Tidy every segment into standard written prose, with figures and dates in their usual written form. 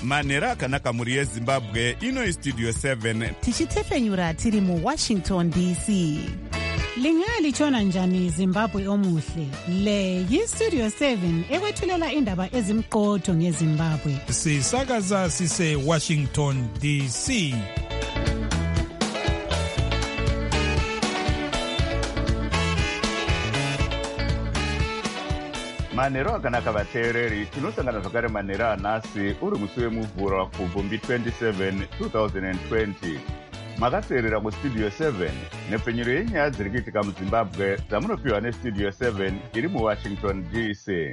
manhero akanaka mhuri yezimbabwe. Ino istudio 7 tichitefenyura tiri muWashington DC. Lingalitshona njani Zimbabwe omuhle? Le yistudio 7 ekwethulela indaba ezimqotho ngeZimbabwe. Sisakaza sise Washington DC. manhero akanaka vateereri, tinosangana zvakare manhero anhasi uri musi wemuvhuro kubvumbi 27 2020. Makateerera kustudio 7 nepfenyuro yenyaya dziri kuitika muZimbabwe dzamunopiwa nestudio 7 iri muWashington DC.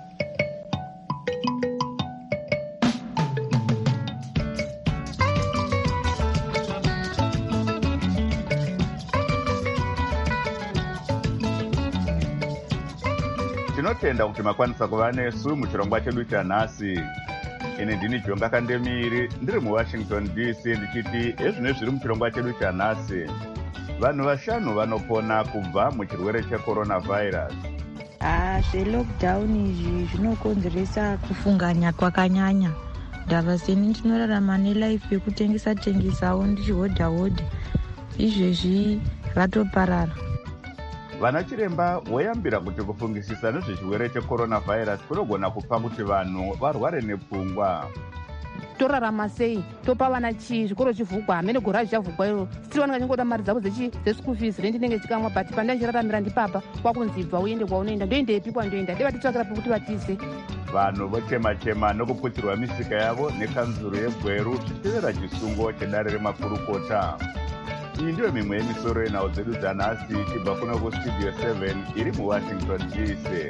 Tinotenda kuti makwanisa kuva nesu muchirongwa chedu chanhasi. Ine ndini Jonga Kandemiri ndiri muWashington DC ndichiti ezvino zviri muchirongwa chedu chanhasi. Vanhu 5 vanopona kubva muchirwere checoronavirus. Zvelockdown izvi zvinokonzeresa kufunganya kwakanyanya. Ndava seni ndinorarama nelife yekutengesa-tengesawo ndichihodha-hodha. Izvezvi ratoparara. Vana chiremba voyambira kuti kufungisisa nezvechirwere checoronavirus kunogona kupa kuti vanhu varware nepfungwa. Torarama sei? Topa vana chii? Zvikoro chivhugwa, hamene gora zvichavhugwa iro. Sitiri vana vachingoda mari dzavo dzeschool fees rendi ndenge chikamwa, but pandachiraramira ndipapa kwakunzi bva uende kwaunoenda. Ndoendepi kwandoenda? Deva titsvakira pekuti vatize. Vanhu vochema-chema nokuputirwa misika yavo nekanzuro yeGweru zvichitevera chisungo chedare remakurukota. Iyi ndiyo mimwe yemisoro yenhau dzedu dzanhasi chibva kuno kustudio 7 iri muWashington DC.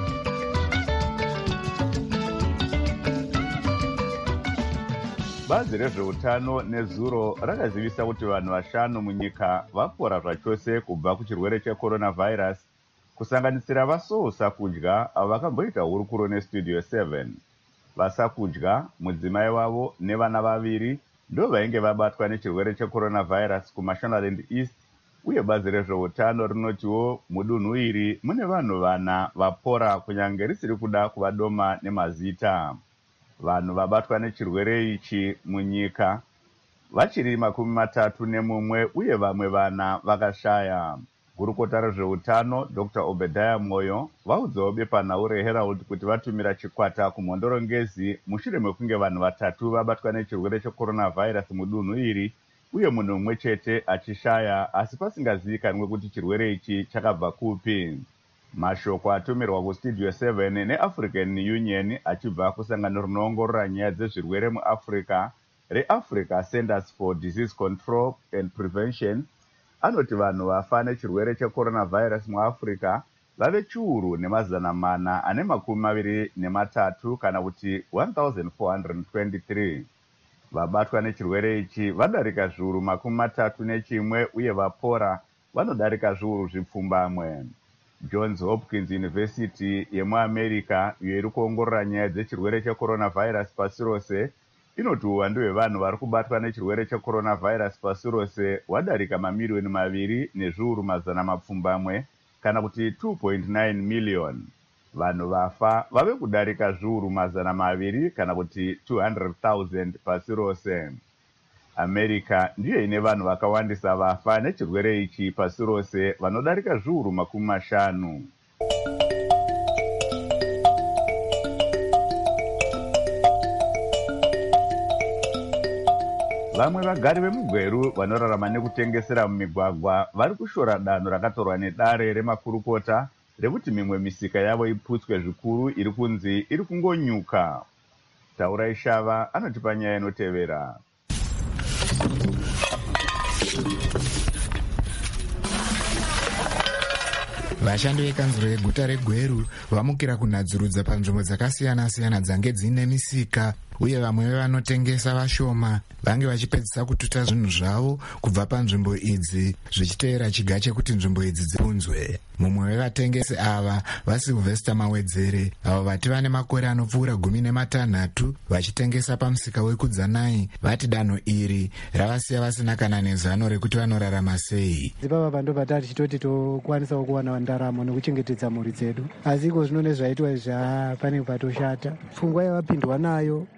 Bazi rezveutano nezuro rakazivisa kuti vanhu 5 munyika vapora zvachose kubva kuchirwere checoronavirus, kusanganisira vasouSakudya avo vakamboita hurukuro nestudio 7. Vasakudya, mudzimai wavo nevana 2 ndo vainge vabatwa nechirwere checoronavirus kuMashonaland East, uye bazi rezveutano rinotiwo mudunhu iri mune vanhu 4 vapora kunyange risiri kuda kuvadoma nemazita. Vanhu vabatwa nechirwere ichi munyika vachiri 31 uye vamwe 4 vakashaya. Gurukota rezveutano Dr. Obadiah Moyo vaudzawo bepanhau reHerald kuti vatumira chikwata kumhondorongezi mushure mekunge vanhu 3 vabatwa nechirwere checoronavirus mudunhu iri, uye munhu mumwe chete achishaya, asi pasingazivikanwe kuti chirwere ichi chakabva kupi. Mashoko atumirwa kustudio 7 neAfrican Union achibva kusangano rinoongorora nyaya dzezvirwere muAfrica reAfrica Centers for Disease Control and Prevention anoti vanhu vafa nechirwere checoronavirus muAfrica vave 1,423 kana kuti 1,423. Vabatwa nechirwere ichi vadarika 31 uye vapora vanodarika zvipfumbamwe. Johns Hopkins University yemuAmerica iyo iri kuongorora nyaya dzechirwere checoronavirus pasi rose inoti uwandu hwevanhu vari kubatwa nechirwere checoronavirus pasi rose hwadarika 2,200,000 kana kuti 2.9 million. Vanhu vafa vave kudarika 200,000 kana kuti 200,000 pasi rose. America ndiyo ine vanhu vakawandisa vafa nechirwere ichi pasi rose vanodarika 50,000. Vamwe vagari vemuGweru vanorarama nekutengesera mumigwagwa vari kushora danho rakatorwa nedare remakurukota rekuti mimwe misika yavo iputswe zvikuru iri kunzi iri kungonyuka. Taurai Shava anotipa nyaya inotevera. Vashandi vekanzuro yeguta reGweru vamukira kunadzurudza panzvimbo dzakasiyana-siyana dzange dzine misika, uye vamwe vevanotengesa vashoma vange vachipedzisa kututa zvinhu zvavo kubva panzvimbo idzi zvichiteera chiga chekuti nzvimbo idzi dzipunzwe. Mumwe wevatengesi ava vaSylvester Mawedzere, avo vati vane makore anopfuura 16 vachitengesa pamusika wekudzanai, vati danho iri ravasiya vasina kana nezano rekuti vanorarama sei. Dzipava vandu vatati chitoti tokwanisawo kuwana ndaramo nekuchengetedza mhuri dzedu, asi iko zvino nezvaitwa pane patoshata. Pfungwa yavapindwa nayo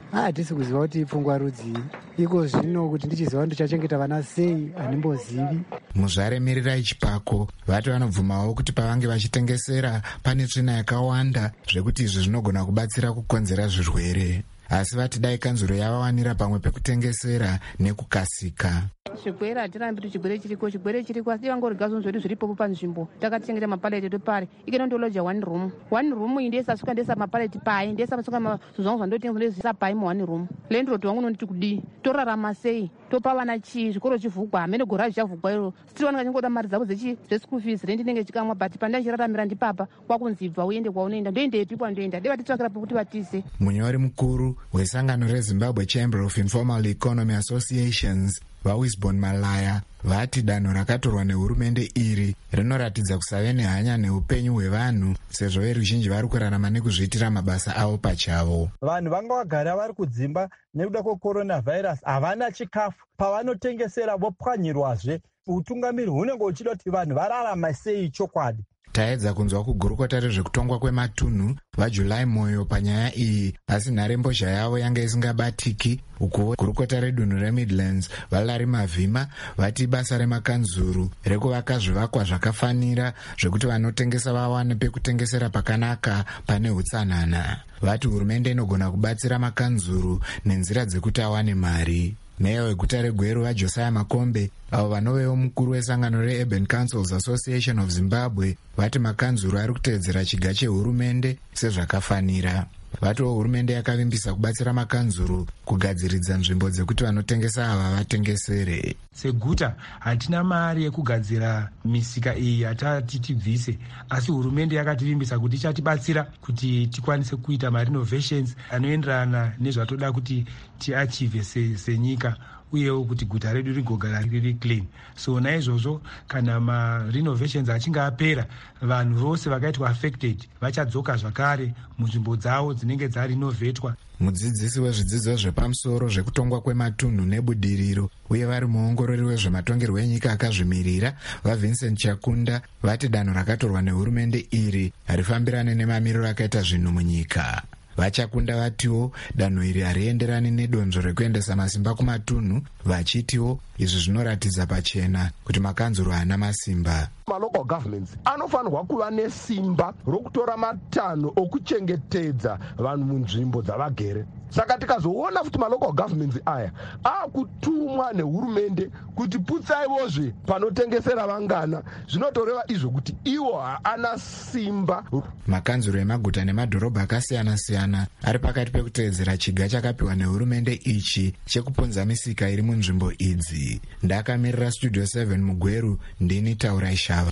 Hatisi kuziva kuti pfungwa rudzii. Iko zvino kuti ndichiziva ndichachengeta vana sei handimbozivi. Muzvaremerera ichipako vati vanobvumawo kuti pavange vachitengesera pane tsvina yakawanda zvekuti izvi zvinogona kubatsira kukonzera zvirwere. Asi vati dai kanzuro yavawanira pamwe pekutengesera nekukasika. Chigwere hatirambi chigwere chiriko asi vangorigazvo zvedu zviripo panzvimbo takatichengeta mapaleti topari ikeno ndoloja one room iyi ndesasuka ndesa mapaleti pai ndesasuka zvangu zvandotenga ndezisa pai mu one room lendroti wangu nonditi kudi torarama sei topa vana chii zvikoro chivhugwa hamene gora zvichavhugwa iro still vana vachingoda mari dzavo zveschool fees rendi inenge chikamwa but pandachiraramira ndipapa kwakunzibva uende kwaunoenda ndoendepi kwandoenda ndevatitsvakira pokuti vatize. Munyori mukuru wesangano reZimbabwe Chamber of Informal Economy Associations vaWisbon Malaya vati danho rakatorwa nehurumende iri rinoratidza kusave nehanya neupenyu hwevanhu sezvo veruzhinji vari kurarama nekuzviitira mabasa avo pachavo. Vanhu vanga vagara vari kudzimba nekuda kwecoronavirus havana chikafu pavanotengesera vopwanyirwazve. Utungamiri hunenge uchida kuti vanhu vararama sei chokwadi. Taedza kunzwa kugurukota rezvekutongwa kwematunhu vaJulai Moyo panyaya iyi, asi nharembozha yavo yanga isingabatiki. Uko gurukota redunhu reMidlands vaLarry Mavhima vati basa remakanzuru rekuvaka zvivakwa zvakafanira zvekuti vanotengesa vawane pekutengesera pakanaka pane utsanana. Vati hurumende inogona kubatsira makanzuru nenzira dzekuti awane mari. Meya weguta reGweru vaJosiah Makombe avo vanovewo mukuru wesangano reUrban Councils Association of Zimbabwe vati makanzuru ari kutevedzera chiga chehurumende sezvakafanira. Vatiwo hurumende yakavimbisa kubatsira makanzuru kugadziridza nzvimbo dzekuti vanotengesa ava vatengesere. Seguta hatina mari yekugadzira misika iyi hatati tibvise, asi hurumende yakativimbisa kuti ichatibatsira kuti tikwanise kuita marenovations anoenderana nezvatoda kuti tiachieve senyika, uyewo kuti guta redu rigogara riri clean. So naizvozvo kana marenovations achinge apera, vanhu vose vakaitwa affected vachadzoka zvakare munzvimbo dzavo dzinenge dzarenovetwa. Mudzidzisi wezvidzidzo zvepamusoro zvekutongwa kwematunhu nebudiriro uye vari muongorori wezvematongerwo enyika akazvimirira vaVincent Chakunda vati danho rakatorwa nehurumende iri harifambirane nemamiriro akaita zvinhu munyika. Vachakunda vatiwo danho iri harienderani nedonzvo rekuendesa masimba kumatunhu, vachitiwo izvi zvinoratidza pachena kuti makanzuro haana masimba. Local governments anofanirwa kuva nesimba rokutora matanho okuchengetedza vanhu munzvimbo dzavagere. Saka tikazoona kuti local governments aya akutumwa nehurumende kuti putsaivozve panotengesera vangana, zvinotoreva izvo kuti iwo haana simba. Makanzuro emaguta nemadhorobha akasiyana-siyana ari pakati pekutevedzera chiga chakapiwa nehurumende ichi chekuponza misika iri munzvimbo idzi. Ndakamirira Studio 7 muGweru, ndini Taurai Shava.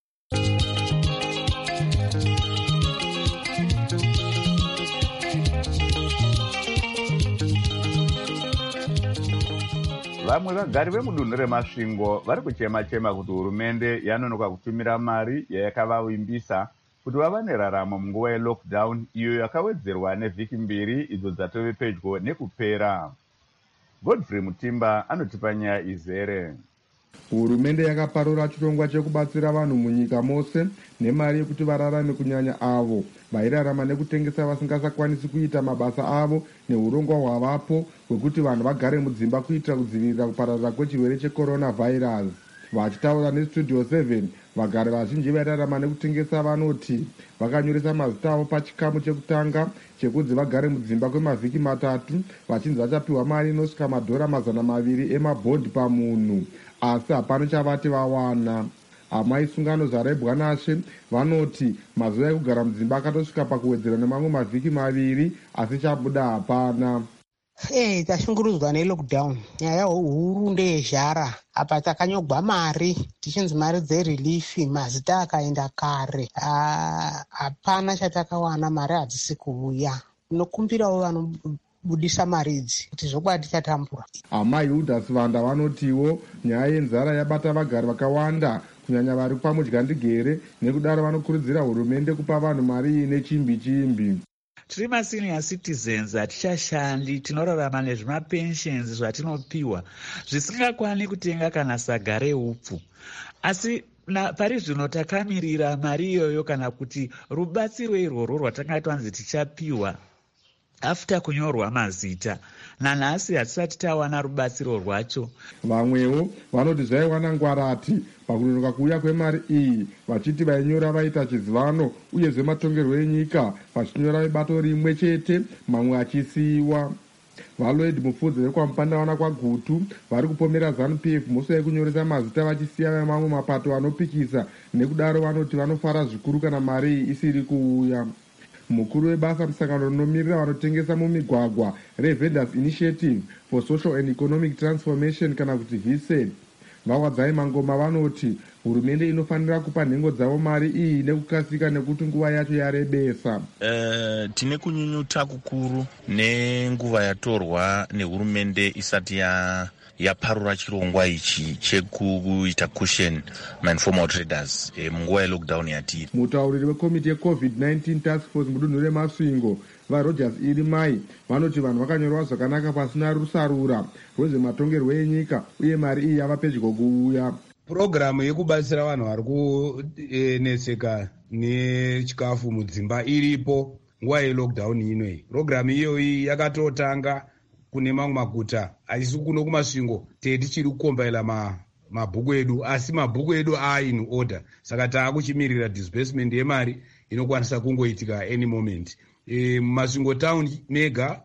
Vamwe vagari vemudunhu reMasvingo vari kuchema-chema kuti hurumende yanonoka kutumira mari yayakavavimbisa kuti vava neraramo munguva yelockdown iyo yakawedzerwa nevhiki 2 idzo dzatove pedyo nekupera. Godfrey Mutimba anotipa nyaya izere. Hurumende yakaparura chirongwa chekubatsira vanhu munyika mose nemari yekuti vararame, kunyanya avo vairarama nekutengesa vasingasakwanisi kuita mabasa avo, neurongwa hwavapo hwekuti vanhu vagare mudzimba kuitira kudzivirira kupararira kwechirwere checoronavirus. Vachitaura neStudio 7, vagari vazhinji vairarama nekutengesa vanoti vakanyoresa mazita avo pachikamu chekutanga chekunzi vagare mudzimba kwemavhiki 3 vachinzi vachapiwa mari inosvika $200 emabhondi pamunhu, asi hapana chavati vawana. Amai Sungano Zarebwa Nashe vanoti mazuva ekugara mudzimba akatosvika pakuwedzera nemamwe mavhiki 2 asi chabuda hapana. Tashungurudzwa nelockdown. Nyaya huru ndeyezhara. Apa takanyogwa mari tichinzi mari dzerelief, mazita akaenda kare. Hapana chatakawana, mari hadzisi kuuya. Tinokumbirawo vanobudisa mari idzi kuti zvokwadi chatambura. Amai Judas Vanda vanotiwo nyaya yenzara yabata vagari vakawanda kunyanya vari pamudyandigere, nekudaro vanokurudzira hurumende kupa vanhu mari ine chimbi. Tiri masenior citizens hatichashandi, tinorarama nezvimapensions zvatinopiwa zvisingakwanisi kutenga kana saga reupfu. Asi pari zvino takamirira mari iyoyo kana kuti rubatsiro irworwo rwatanga twanzi tichapiwa. after kunyorwa mazita. Nanhasi hatisati tawana rubatsiro rwacho. Vamwewo vanoti zvaiwana ngwarati pakunonoka kuuya kwemari iyi, vachiti vainyora vaita chizivano uye zvematongerwo enyika vachinyora vebato rimwe chete, mamwe achisiyiwa. Valoid Mufudzi vekwamupandavana kwaGutu vari kupomera ZANU-PF musi yekunyoresa mazita vachisiya vemamwe mapato anopikisa, nekudaro vanoti vanofara zvikuru kana mari iyi isiri kuuya. Mukuru webasa musangano rinomirira vanotengesa mumigwagwa reVendors Initiative for Social and Economic Transformation kana kuti VSED, Vawadzai Mangoma vanoti hurumende inofanira kupa nhengo dzavo mari iyi nekukasika nekuti nguva yacho yarebesa. Tine kunyunyuta kukuru nenguva yatorwa nehurumende isati yaparura chirongwa ichi chekuita cushion ma-informal traders munguva yelockdown yatiri. Mutauriri wekomiti yeCovid-19 task force mudunhu reMasvingo vaRogers Irimai vanoti vanhu vakanyorwa zvakanaka pasina rusarura rwezvematongerwo enyika uye mari iyi yava pedyo kuuya. Purogiramu yekubatsira vanhu vari kuneseka nechikafu mudzimba iripo nguva yelockdown inoyi. Purogiramu iyoyi yakatotanga kune mamwe maguta achisi kuno kuMasvingo tichiri kukombaila mabhuku edu, asi mabhuku edu in order, saka taakuchimirira disbursement yemari inokwanisa kungoitika any moment. Mumasvingo town mega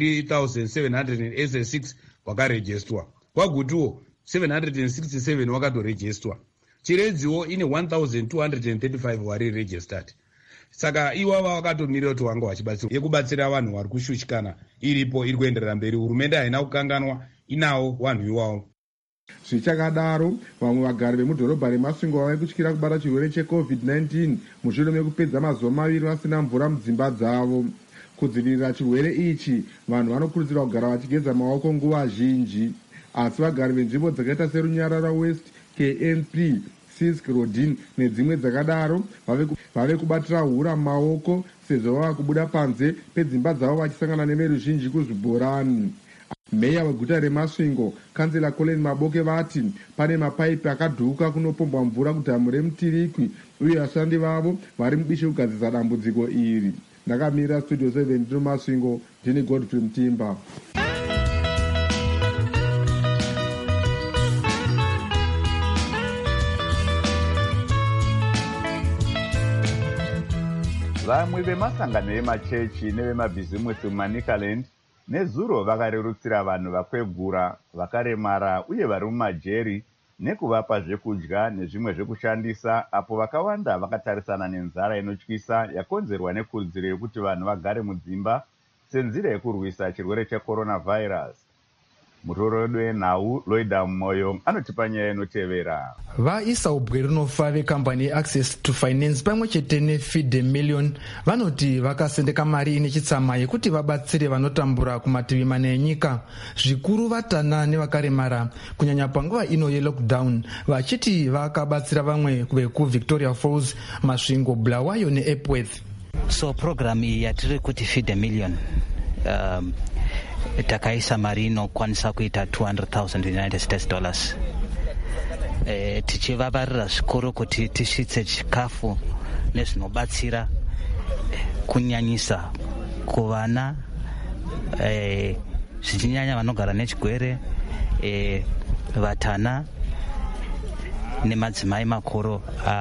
3786 wakarejestwa, kwaGutuwo 767 wakatorejestwa, Chiredziwo ine 1235 wari registered. Saka iwava vakatomirira kuti wanga vachibatsira. Yekubatsira vanhu vari kushushikana iripo, iri kuenderera mberi. Hurumende haina kukanganwa, inawo vanhu iwavo. Zvichakadaro, vamwe vagari vemudhorobha reMasvingo vave kutyira kubata chirwere cheCovid-19 mushure mekupedza mazuva maviri vasina mvura mudzimba dzavo. Kudzivirira chirwere ichi, vanhu vanokurudzirwa kugara vachigeza maoko nguva zhinji. Asi vagari venzvimbo dzakaita seRunyarara West, KNP, Sisk, Rodin nedzimwe dzakadaro vave kubatira hura mumaoko sezvo vava kubuda panze pedzimba dzavo vachisangana neveruzhinji kuzvibhorani. Meya weguta reMasvingo, kansela Colin Maboke vati pane mapaipi akadhuka kunopombwa mvura kudhamu reMutirikwi uye vashandi vavo vari mubishi kugadzisa dambudziko iri. Ndakamirira Studio 7 ndiro Masvingo, ndini Godfrey Mutimba. Vamwe vemasangano emachechi nevemabhizimusi muManicaland nezuro vakarerutsira vanhu vakwegura, vakaremara uye vari mumajeri nekuvapa zvekudya nezvimwe zvekushandisa, apo vakawanda vakatarisana nenzara inotyisa yakonzerwa nekurudziro yekuti vanhu vagare mudzimba senzira yekurwisa chirwere checoronavirus. Mutoro wedu wenhau Loida Moyo anotipa nyaya inotevera. Vaisa ubwe rinofa vekambani yeAccess to Finance pamwe chete neFeed a Million vanoti vakasendeka mari ine chitsama yekuti vabatsire vanotambura kumativi mana enyika, zvikuru vatana nevakaremara, kunyanya panguva ino yelockdown, vachiti vakabatsira vamwe vekuVictoria Falls, Masvingo, Bulawayo neEpworth. So program iyi yatiri kuti Feed a Million takaisa mari inokwanisa kuita $200,000 United States dollars. Tichivavarira zvikuru kuti tisvitse chikafu nezvinobatsira kunyanyisa kuvana, zvichinyanya vanogara nechigwere, vatana nemadzimai makuru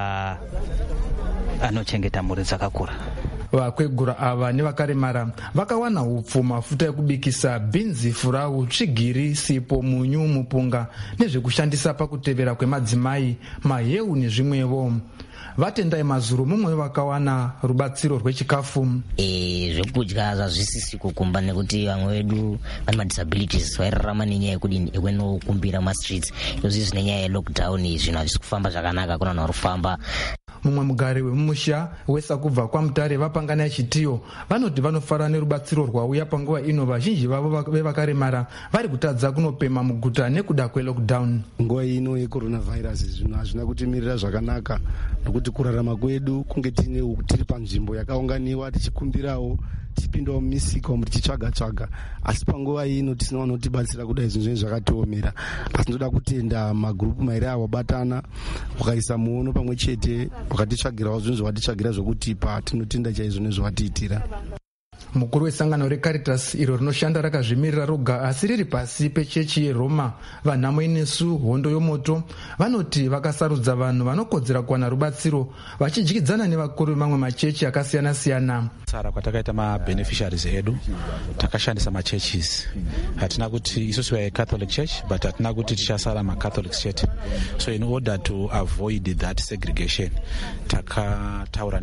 anochengeta mhuri dzakakura. Vakwegura ava nevakaremara vakawana hupfu, mafuta ekubikisa, bhinzi, furawu, tsvigiri, sipo, munyu, mupunga nezvekushandisa pakutevera kwemadzimai, maheu nezvimwevo. Vatendai Mazuru mumwe vakawana rubatsiro rwechikafu. Zvekudya zvazvisisi kukumba nekuti vamwe vedu vane madisabilities vairarama nenyaya yekudini ekwenokumbira mastreets. Izvi zvine nyaya yelockdown, zvinhu hazvisi kufamba zvakanaka, kuna vanhu vari kufamba. Mumwe mugari wemumusha wesakubva kwaMutare vapangana yechitiyo vanoti vanofara nerubatsiro rwauya panguva ino, vazhinji vavo vevakaremara vari kutadza kunopema muguta nekuda kwelockdown. Nguva ino yecoronavirus zvinhu hazvina kutimirira zvakanaka, nokuti kurarama kwedu kunge tiri panzvimbo yakaunganiwa tichikumbirawo, tichipindawo mumisika umu tichitsvaga-tsvaga, asi panguva ino tisina vanotibatsira kudai zvinhu zvinhu zvakatiomera. Asi ndoda kutenda magurupu mairi avo batana wakaisa muono pamwe chete wakatitsvagirawo zvinhu zvawatitsvagira zvokutipa, tinotenda chaizvo nezvawatiitira. mukuru wesangano recaritas iro rinoshanda rakazvimirira roga asi riri pasi pechechi yeroma vanhamo inesu hondo yomoto vanoti vakasarudza vanhu vanokodzera kuwana rubatsiro vachidyidzana nevakuru vemamwe machechi akasiyana-siyana. tsara kwatakaita mabeneficiaries edu takashandisa machurches. hatina kuti isusu we Catholic Church but hatina kuti tichasara maCatholics chete, so in order to avoid that segregation takataura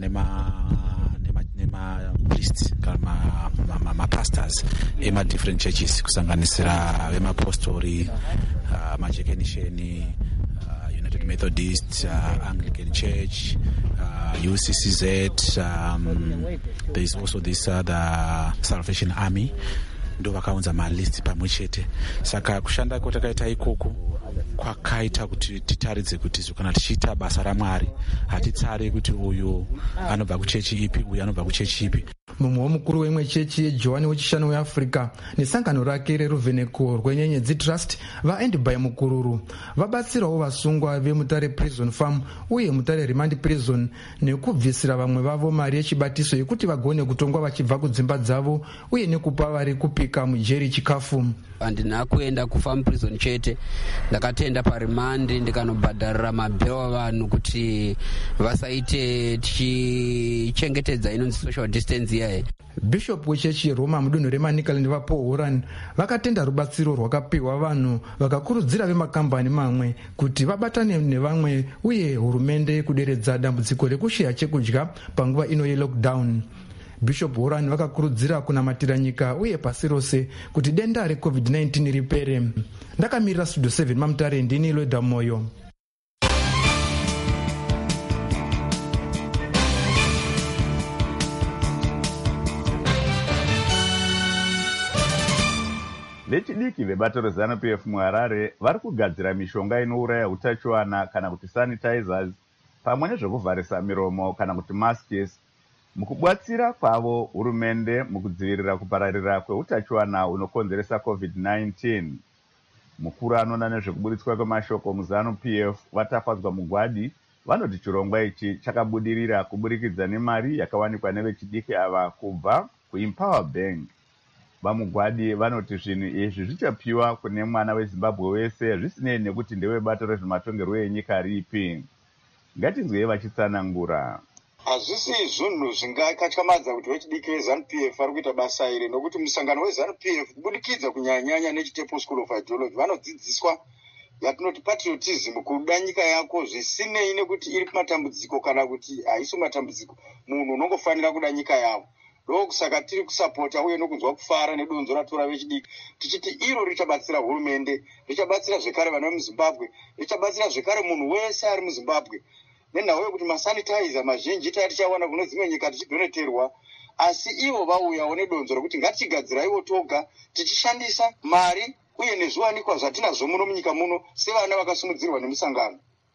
priests kana mapastors different churches kusanganisira vemapostori, majekenisheni, United Methodist, Anglican Church, UCCZ, there is also this the Salvation Army, ndo vakaunza malist pamwe chete. Saka kushanda kwatakaita ikoko kwakaita kuti titaridze kuti kana tichiita basa raMwari hatitsare kuti uyu anobva kuchechi ipi uyu anobva kuchechi ipi. mumwe womukuru wemwe chechi yejohani wechishanu weafrica nesangano rake reruvheneko rwenyenyedzi trust vaendby mukururu vabatsirawo vasungwa vemutare prison farm uye mutare remand prison nekubvisira vamwe vavo mari yechibatiso yekuti vagone kutongwa vachibva kudzimba dzavo uye nekupa vari kupika mujeri chikafu. handina kuenda kufarm prison chete, ndakatoenda parimandi ndikanobhadharira mabhero avanhu kuti vasaite tichichengetedza inonzi social distance yaye. bishop wechechi yeroma mudunhu remanicaland vapaul horan vakatenda rubatsiro rwakapiwa vanhu vakakurudzira vemakambani mamwe kuti vabatane nevamwe uye hurumende kuderedza dambudziko rekusheya chekudya panguva ino yelockdown. bishop horan vakakurudzira kunamatira nyika uye pasi rose kuti denda recovid-19 ripere. ndakamirira studio 7 mamutare ndini Loida Moyo. vechidiki vebato reZANU-PF muHarare vari kugadzira mishonga inouraya utachiwana kana kuti sanitizers pamwe nezvekuvharisa miromo kana kuti masks mukubatsira kwavo hurumende mukudzivirira kupararira kweutachiwana unokonzeresa COVID-19. mukuru anoona nezvekuburitswa kwemashoko muZANU-PF vatafadzwa mugwadi vanoti chirongwa ichi chakabudirira kuburikidza nemari yakawanikwa nevechidiki ava kubva kuEmpower Bank. vamugwadi vanoti zvinhu izvi zvichapiwa kune mwana weZimbabwe wese zvisinei nekuti ndewebato rezvematongerwo enyika ripi. ngatinzwei vachitsanangura. hazvisi zvinhu zvingakatyamadza kuti vechidiki veZANU-PF vari kuita basa iri, nokuti musangano weZANU-PF kubudikidza kunyanya nechitemple school of ideology vanodzidziswa yatinoti patriotism, kuda nyika yako zvisinei nekuti iri kumatambudziko kana kuti haisi matambudziko, munhu unongofanira kuda nyika yavo. ndokusaka tiri kusapota uye nokunzwa kufara nedonzo ratora vechidiki tichiti iro richabatsira hurumende, richabatsira zvekare vana vemuZimbabwe, richabatsira zvekare munhu wese ari muZimbabwe. nenhau yekuti masanitizer mazhinji tatichawana kune dzimwe nyika tichidoneterwa, asi ivo vauyawo nedonzo rekuti ngatichigadziraiwo toga tichishandisa mari uye nezviwanikwa zvatinazvo muno munyika muno sevana vakasimudzirwa nemusangano.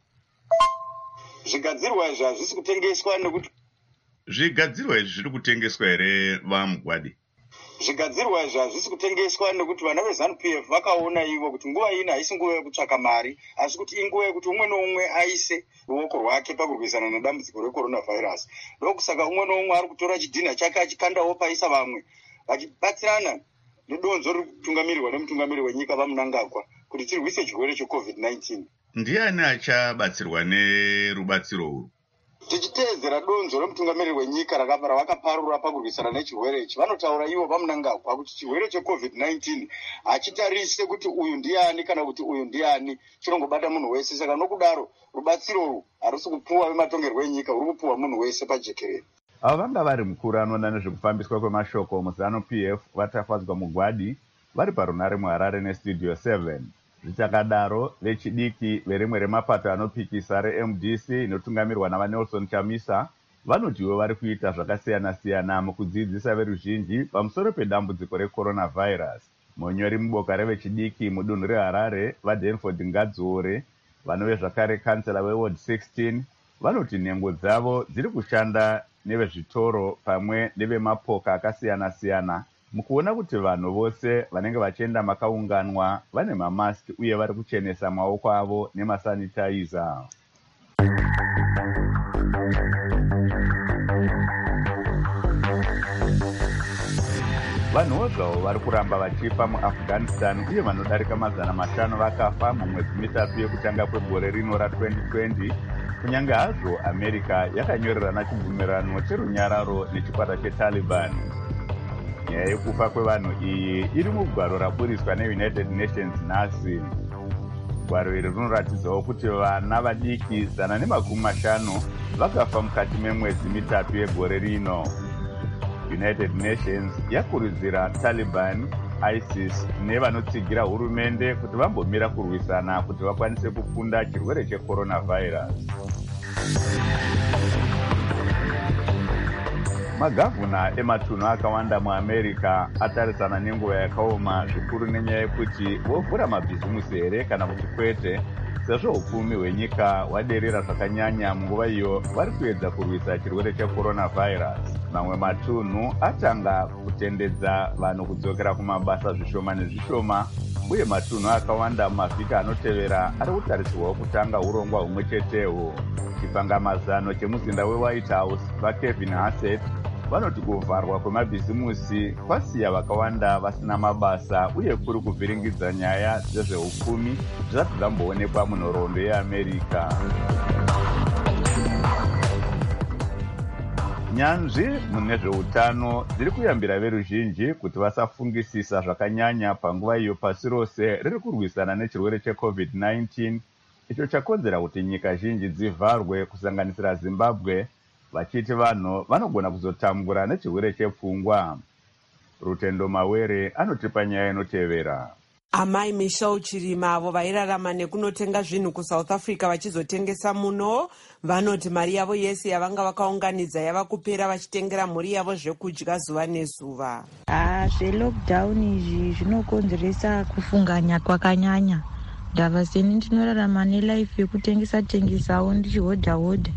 zvigadzirwa izvi hazvisi kutengeswa nekuti zvigadzirwa izvi zviri kutengeswa here vamugwadi? zvigadzirwa izvi hazvisi kutengeswa nekuti vana veZANU-PF vakaona ivo kuti nguva ino haisi nguva yekutsvaka mari, asi kuti inguva yekuti umwe noumwe aise ruoko rwake pakurwisana nedambudziko recoronavirus. ndokusaka umwe noumwe ari kutora chidhina chake achikandawo paisa vamwe vachibatsirana nedonzo riri kutungamirirwa nemutungamiri wenyika vaMunangagwa kuti tirwise chirwere cheCovid-19. ndiani achabatsirwa nerubatsiro urwu? tichiteedzera donzo remutungamiri wenyika ravakaparura pakurwisana nechirwere ichi, vanotaura ivo vaMunangagwa kuti chirwere cheCovid-19 hachitarise kuti uyu ndiani kana kuti uyu ndiani, chinongobata munhu wese. saka nokudaro rubatsiro urwu harusi kupuwa vematongerwo enyika, ruri kupuwa munhu wese pajekerere. avo vanga vari mukuru anoona nezvekufambiswa kwemashoko muZANU-PF vatafadzwa mugwadi vari parunare muHarare nestudio 7. zvichakadaro vechidiki verimwe remapato anopikisa reMDC inotungamirwa navaNelson Chamisa vanotiwo vari kuita zvakasiyana-siyana mukudzidzisa veruzhinji pamusoro pedambudziko recoronavirus. munyori muboka revechidiki mudunhu reHarare vaDenford Ngadzore vanove zvakare kansela weward 16 vanoti nhengo dzavo dziri kushanda nevezvitoro pamwe nevemapoka akasiyana-siyana mukuona kuti vanhu vose vanenge vachienda makaunganwa vane mamaski uye vari kuchenesa maoko avo nemasanitizer. vanhuwo zvavo vari kuramba vachifa muafghanistan uye vanodarika 500 vakafa mumwedzi mitatu yekutanga kwegore rino ra2020 kunyange hazvo america yakanyorerana chibvumirano cherunyararo nechikwata chetaliban. Nyaya yekufa kwevanhu iyi iri mugwaro raburiswa neunited nations nhasi. Gwaro iri rinoratidzawo kuti vana vadiki 150 vakafa mukati memwedzi mitatu yegore rino. United Nations yakurudzira Taliban, ISIS nevanotsigira hurumende kuti vambomira kurwisana kuti vakwanise kukunda chirwere checoronavirus. Magavhuna ematunhu akawanda muAmerica atarisana nenguva yakaoma zvikuru nenyaya yekuti vovhura mabhizimusi here kana kuti kwete, sezvo upfumi hwenyika hwaderera zvakanyanya munguva iyo vari kuedza kurwisa chirwere checoronavirus. Mamwe matunhu atanga kutendedza vanhu kudzokera kumabasa zvishoma nezvishoma, uye matunhu akawanda mumavhiki anotevera ari kutarisirwawo kutanga urongwa humwe chetewo. Chipangamazano chemuzinda weWhite House vaKevin Hassett vanoti kuvharwa kwemabhizimusi kwasiya vakawanda vasina mabasa uye kuri kuvhiringidza nyaya dzezveupfumi zvisati zvamboonekwa munhoroondo yeAmerica. Nyanzvi munezveutano dziri kuyambira veruzhinji kuti vasafungisisa zvakanyanya panguva iyo pasi rose riri kurwisana nechirwere cheCovid-19, icho chakonzera kuti nyika zhinji dzivharwe kusanganisira Zimbabwe, vachiti vanhu vanogona kuzotambura nechirwere chepfungwa. Rutendo Mawere anotipa nyaya inotevera. Amai Michelle Chirima avo vairarama nekunotenga zvinhu kuSouth Africa vachizotengesa muno vanoti mari yavo yese yavanga vakaunganidza yava kupera vachitengera mhuri yavo zvekudya zuva nezuva. Zvelockdown izvi zvinokonzeresa kufunganya kwakanyanya. Ndava seni ndinorarama nelife yekutengesa-tengesawo ndichihodha-hodha.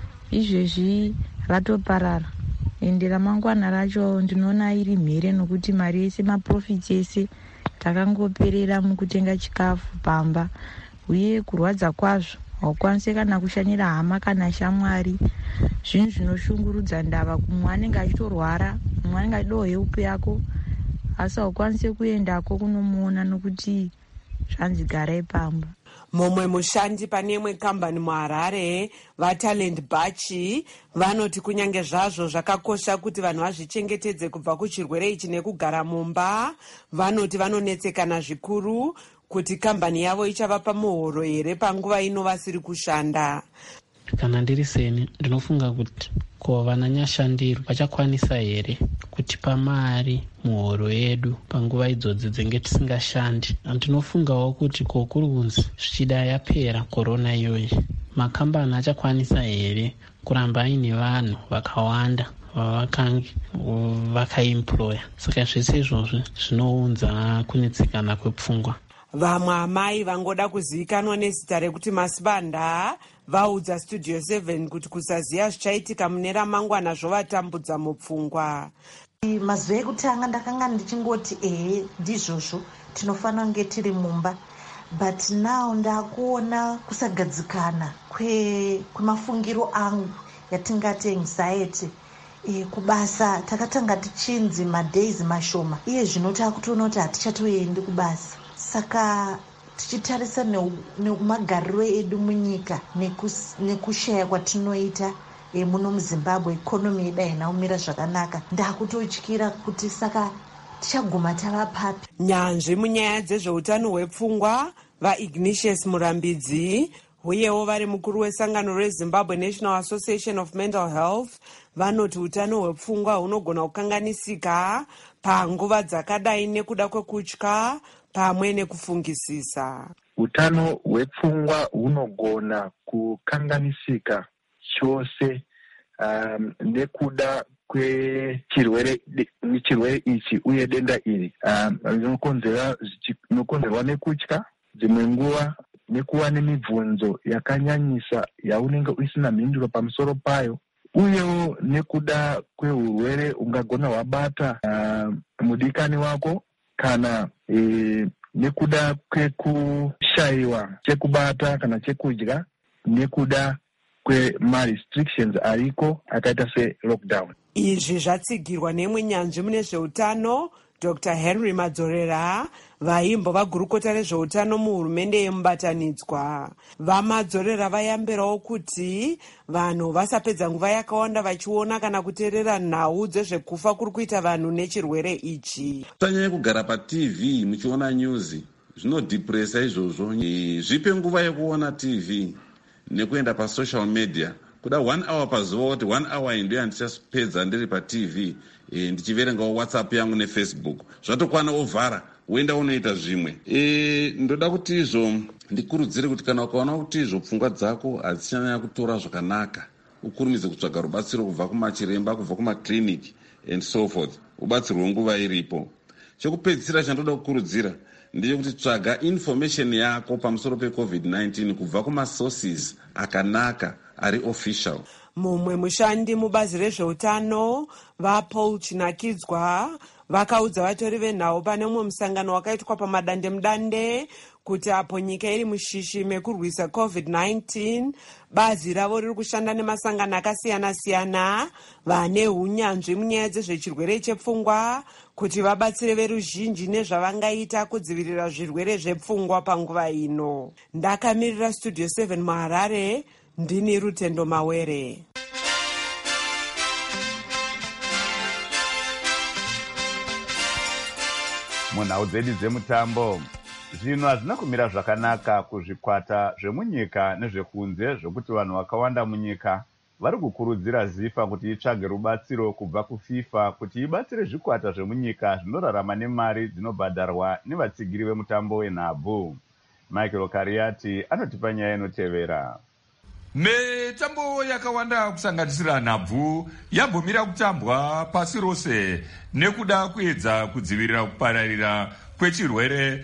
Izvezvi ratoparara. Ende ramangwana racho ndinoona iri mhere nokuti mari yese maprofits ese takangoperera mukutenga chikafu pamba, uye kurwadza kwazvo haukwanisi kana kushanyira hama kana shamwari. Zvinhu zvinoshungurudza ndava, kumwe anenge achitorwara, mumwe anenge achidawo heupu yako asi haukwanisi kuendako kunomuona nokuti zvanzi garai pamba. Mumwe mushandi pane imwe kambani muHarare vaTalent Bachi vanoti kunyange zvazvo zvakakosha kuti vanhu vazvichengetedze kubva kuchirwere ichi nekugara mumba, vanoti vanonetsekana zvikuru kuti kambani yavo ichavapa muhoro here panguva ino vasiri kushanda. Kana ndiri seni ndinofunga kuti ko vananyashandiro vachakwanisa here kutipa mari muhoro yedu panguva idzodzi dzenge tisingashandi. Ndinofungawo kuti ko kuri kunzi zvichida yapera korona iyoyi, makambani achakwanisa here kuramba aine vanhu vakawanda vavakange vakaemploya. Saka zvese izvozvi zvinounza kunetsekana kwepfungwa. Vamwe amai vangoda kuzivikanwa nezita rekuti Masibanda vaudza Studio 7 kuti kusaziya zvichaitika mune ramangwana zvovatambudza mupfungwa. Mazuva ekutanga ndakanga ndichingoti ndizvozvo tinofanira kunge tiri mumba, but now ndakuona kusagadzikana kwemafungiro angu yatingati anxiety. Kubasa takatanga tichinzi madays mashoma, iye zvino takutoona kuti hatichatoendi kubasa. Saka tichitarisa nemagariro edu munyika nekushaya kwatinoita muno muZimbabwe, ikonomi yedu haina kumira zvakanaka, ndakutotyira kuti saka tichaguma tava papi. Nyanzvi munyaya dzezveutano hwepfungwa vaIgnatius Murambidzi uyewo vari mukuru wesangano reZimbabwe National Association of Mental Health vanoti utano hwepfungwa hunogona kukanganisika panguva dzakadai nekuda kwekutya pamwe nekufungisisa. Utano hwepfungwa hunogona kukanganisika chose nekuda kwechirwere ichi uye denda iri rinokonzerwa nekutya, dzimwe nguva nekuva nemibvunzo yakanyanyisa yaunenge usina mhinduro pamusoro payo, uyewo nekuda kwehurwere ungagona hwabata mudikani wako, kana nekuda kwekushayiwa chekubata kana chekudya, nekuda kwema-restrictions ariko akaita selockdown. Izvi zvatsigirwa nemwe nyanzvi mune zveutano Dr. Henry Madzorera, vaimbova gurukota rezveutano muhurumende yemubatanidzwa. VaMadzorera vayambirawo kuti vanhu vasapedza nguva yakawanda vachiona kana kuteerera nhau dzezvekufa kuri kuita vanhu nechirwere ichi. Tanyanya kugara paTV muchiona news zvinodhipresa izvozvo. Zvipe nguva yekuona TV nekuenda pasocial media. Kuda 1 hour pazuva kuti 1 hour ndo yandichapedza ndiri paTV ndichiverengawo WhatsApp yangu neFacebook. Zvatokwana ovhara woenda unoita zvimwe. Ndoda kuti izvo ndikurudzire kuti kana ukaona kuti izvo pfungwa dzako hadzichanyanya kutora zvakanaka, ukurumidze kutsvaga rubatsiro kubva kumachiremba, kubva kumakliniki and so forth, ubatsirwe nguva iripo. Chekupedzisira chandoda kukurudzira ndechekuti tsvaga information yako pamusoro peCovid-19 kubva kumasources akanaka ari official. Mumwe mushandi mubazi rezveutano vaPaul Chinakidzwa vakaudza vatori venhau pane umwe musangano wakaitwa pamadandemudande kuti apo nyika iri mushishi mekurwisa COVID-19, bazi ravo riri kushanda nemasangano akasiyana-siyana vane hunyanzvi munyaya dzezvechirwere chepfungwa kuti vabatsire veruzhinji nezvavangaita kudzivirira zvirwere zvepfungwa panguva ino. Ndakamirira Studio 7 muHarare, ndini Rutendo Mawere. Munhau dzedu dzemutambo, zvinhu hazvina kumira zvakanaka kuzvikwata zvemunyika nezvekunze zvokuti vanhu vakawanda munyika vari kukurudzira zifa kuti itsvage rubatsiro kubva kuFIFA kuti ibatsire zvikwata zvemunyika zvinorarama nemari dzinobhadharwa nevatsigiri vemutambo wenhabvu. Michael Kariati anotipa nyaya inotevera. Mitambo yakawanda kusanganisira nhabvu yambomira kutambwa pasi rose nekuda kuedza kudzivirira kupararira kwechirwere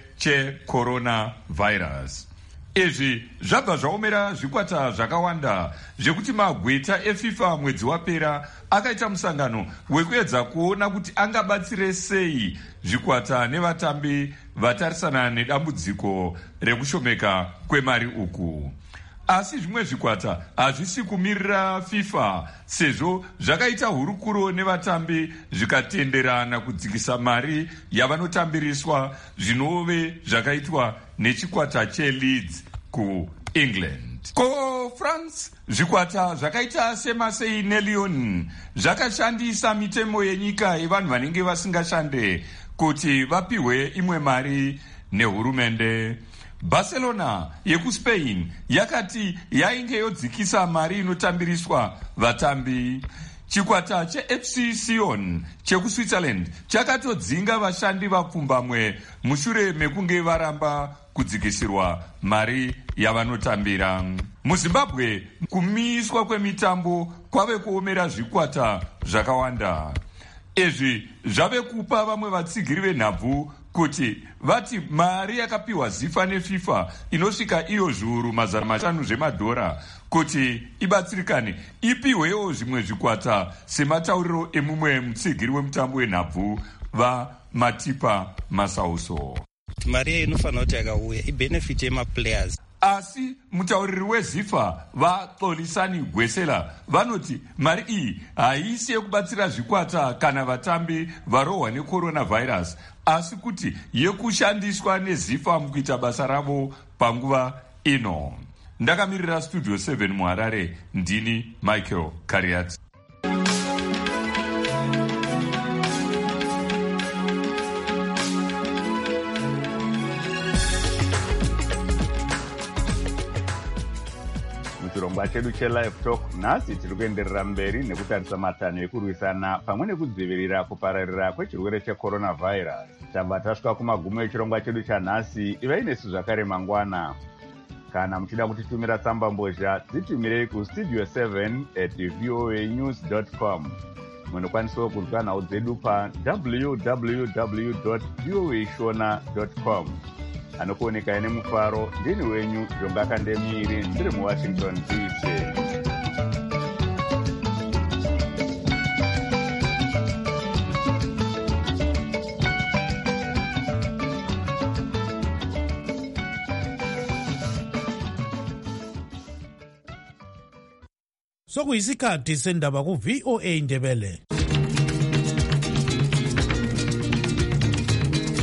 cheCoronavirus. Izvi zvabva zvaomera zvikwata zvakawanda zvekuti magweta eFIFA mwedzi wapera akaita musangano wekuedza kuona kuti angabatsire sei zvikwata nevatambi vatarisana nedambudziko rekushomeka kwemari uku. Asi zvimwe zvikwata hazvisi kumirira FIFA sezvo zvakaita hurukuro nevatambi zvikatenderana kudzikisa mari yavanotambiriswa zvinove zvakaitwa nechikwata cheLeeds kuEngland. KoFrance zvikwata zvakaita seMarseille neLyon zvakashandisa mitemo yenyika yevanhu vanenge vasingashande kuti vapihwe imwe mari nehurumende. Barcelona yekuSpain yakati yainge yodzikisa mari inotambiriswa vatambi. Chikwata cheFC Sion chekuSwitzerland chakatodzinga vashandi vapfumbamwe mushure mekunge varamba kudzikisirwa mari yavanotambira. MuZimbabwe kumiswa kwemitambo kwave kuomera zvikwata zvakawanda. Izvi zvave kupa vamwe vatsigiri venhabvu kuti vati mari yakapiwa zifa neFIFA inosvika iyo zviuru mazana 5 zvemadhora kuti ibatsirikane ipihwewo zvimwe zvikwata sematauriro emumwe mutsigiri wemutambo wenhabvu vaMatipa Masauso. Mari inofanira kuti yakauya ibenefit yemaplayers. Asi mutauriri weZIFA vaXolisani Gwesela vanoti mari iyi haisi yekubatsira zvikwata kana vatambi varohwa neCoronavirus, asi kuti yekushandiswa neZIFA mukuita basa ravo panguva ino. Ndakamirira Studio 7 muHarare, ndini Michael Kariati. Chirongwa chedu cheLive Talk nhasi tiri kuenderera mberi nekutarisa matanho ekurwisana pamwe nekudzivirira kupararira kwechirwere cheCoronavirus. Tabva tasvika kumagumo echirongwa chedu chanhasi. Ivai nesu zvakare mangwana. Kana muchida kutitumira tsamba mbozha dzitumirei kustudio 7@voanews.com. Munokwanisawo kunzwa nhau dzedu pa www.voashona.com. Anokuoneka nemufaro ndini wenyu Jonga Kandemiri ndiri muWashington DC. Sokuyisikhathi sendaba ku VOA Ndebele.